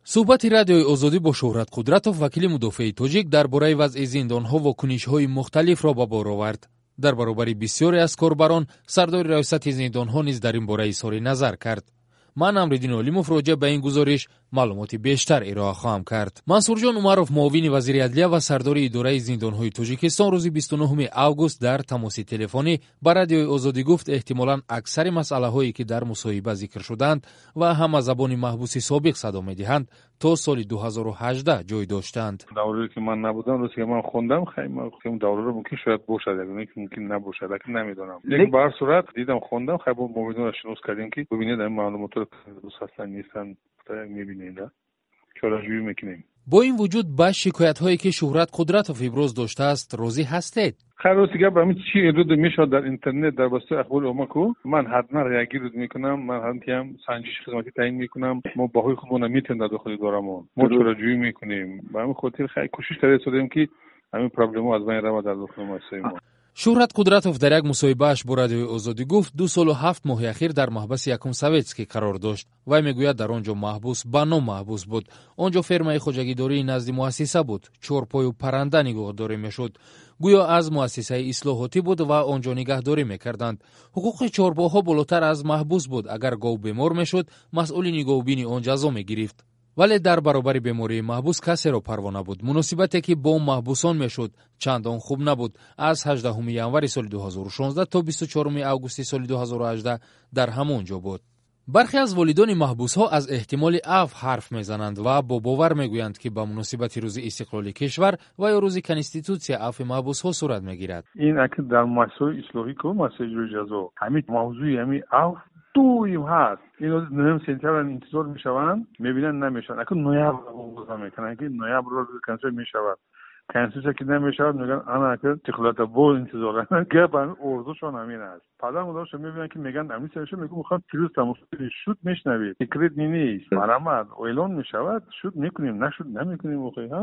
суҳбати радиои озодӣ бо Шӯҳрат Қудратов, вакили мудофии тоҷик, дар бораи вазъи зиндонҳо вокунишҳои мухталифро ба бор овард. дар баробари бисёре аз корбарон, сардори раёсати зиндонҳо низ дар ин бора изҳори назар кард. ман Амриддин Олимов роҷеъ ба ин гузориш маълумоти бештар ироа хоҳам кард. Мансурҷон Умаров, муовини вазири адлия ва сардори идораи зиндонҳои Тоҷикистон, рӯзи 29 август дар тамоси телефонӣ ба радиои Озодӣ гуфт, эҳтимолан аксари масъалаҳое ки дар мусоҳиба зикр шуданд ва ҳама забони маҳбуси собиқ садо медиҳанд, то соли 2018 ҷой доштанд. давре ки ман набудам, рӯзе ки ман хондам, хеле давраро мумкин шояд бошад, ягоне ки мумкин набошад, лакин намедонам. Лекин ба ҳар сурат дидам, хондам, хай бо муовинонро шинос кардем ки бибинед ин маълумотро асlan нестан, мебинед, чораҷӯӣ мекунем. бо ин вуҷуд ба шикоятҳое ки Шӯҳрат Қудратов иброз доштааст, розӣ ҳастед? хай рости гап ҳамин чи рӯд мешавад дар интернет, дар баситаи ахбори омма ку ман ҳатман реагир мекунам, ман ҳам санҷиши хизматӣ таъин мекунам, мо баҳои худмон наметавонем дар дохили дорамон, мо чораҷӯӣ мекунем. ба ҳамин хотир хай кӯшиш кардем ки ҳамин проблема аз байн равад дар дохили муассисаи мо. Шӯҳрат Қудратов дар як мусоҳибааш бо радиои Озодӣ гуфт, 2 солу 7 моҳи ахир дар маҳбаси Якум Советский қарор дошт. Вай мегӯяд, дар он ҷо маҳбус ба ном маҳбус буд. Он ҷо фермаи хоҷагидории назди муассиса буд. чорпою парранда нигоҳдорӣ мешуд. гӯё аз муассисаи ислоҳотӣ буд ва он ҷо нигаҳдорӣ мекарданд. ҳуқуқи чорбоҳҳо болотар аз маҳбус буд. агар гов бемор мешуд, масъули нигоҳубини он ҷазо мегирифт. вале дар баробари бемории маҳбус касеро парво набуд. муносибате ки бо маҳбусон мешуд чандон хуб набуд. аз 18 январи соли 2016 то 24 августи соли 2018 дар ҳамон ҷо буд. бархе аз волидони маҳбусҳо аз эҳтимоли афв ҳарф мезананд ва бо бовар мегӯянд, ки ба муносибати рӯзи истиқлоли кишвар ва ё рӯзи конститутсия афви маҳбусҳо сурат мегирад. ин акид дар муассисаҳои ислоҳӣ ку муассисаи иҷрои ҷазо ҳамин мавзӯи ҳамин афв дуим ҳаст. ин 9 сентябр интизор мешаванд, мебинанд намешаванд. акид ноябр овоза мекунанд ки ноябр конститутсия мешавад. конститутсия ки намешавад, мегӯянд ана ки тиқлата бо интизор. гап орзушон ҳамин аст. падар модарашон мебинанд ки мегӯянд ҳамин сенашон мегӯянд мехоҳам фирӯз тамошои шуд мешнавед. фикрит нест. марамад эълон мешавад, шуд мекунем, нашуд намекунем.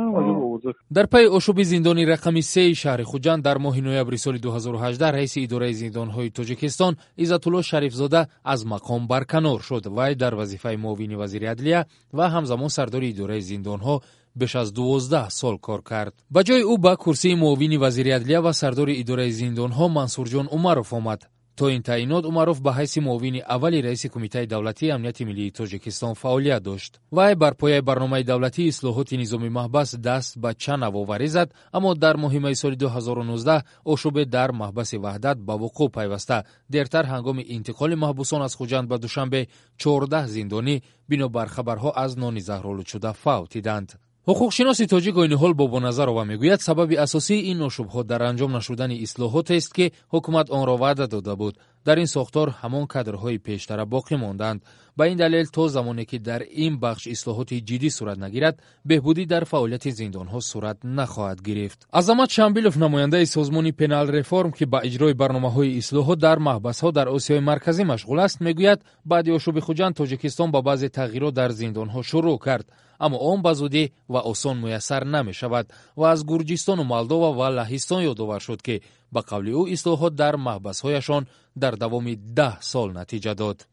дар пайи ошӯби зиндони рақами 3 шаҳри Хуҷанд дар моҳи ноябри соли 2018 раиси идораи зиндонҳои Тоҷикистон Иззатулло Шарифзода аз мақом барканор шуд. вай дар вазифаи муовини вазири адлия ва ҳамзамон сардори идораи зиндонҳо беш аз 12 сол кор кард. ба ҷои ӯ ба курсии муовини вазири адлия ва сардори идораи зиндонҳо Мансурҷон Умаров омад. то ин таъинот Умаров ба ҳайси муовини аввали раиси Кумитаи давлатии амнияти миллии Тоҷикистон фаъолият дошт. вай бар пояи барномаи давлатии ислоҳоти низоми маҳбас даст ба чанав оварӣ зад, аммо дар моҳи майи соли 2019 ошӯбе дар маҳбаси Ваҳдат ба вуқӯъ пайваста. дертар ҳангоми интиқоли маҳбусон аз Хуҷанд ба Душанбе 14 зиндонӣ бино бар хабарҳо аз нони заҳролудшуда фавтиданд. ҳуқуқшиноси тоҷик Ойниҳол Бобоназарова мегӯяд, сабаби асосии ин ношӯбҳо дар анҷом нашудани ислоҳотест, ки ҳукумат онро ваъда дода буд. дар ин сохтор ҳамон кадрҳои пештара боқӣ монданд. ба ин далел то замоне ки дар ин бахш ислоҳоти ҷиддӣ сурат нагирад, беҳбудӣ дар фаъолияти зиндонҳо сурат нахоҳад гирифт. Азамат Шамбилов, намояндаи созмони Penal Reform, ки ба иҷрои барномаҳои ислоҳот дар маҳбасҳо дар Осиёи Марказӣ машғул аст, мегӯяд, баъди ошӯби Хуҷанд Тоҷикистон ба баъзе тағйирот дар зиндонҳо шурӯъ кард. аммо он ба зудӣ ва осон муяссар намешавад ва аз Гурҷистону Молдова ва Лаҳистон ёдовар шуд, ки ба қавли ӯ ислоҳот дар маҳбасҳояшон дар давоми 10 сол натиҷа дод.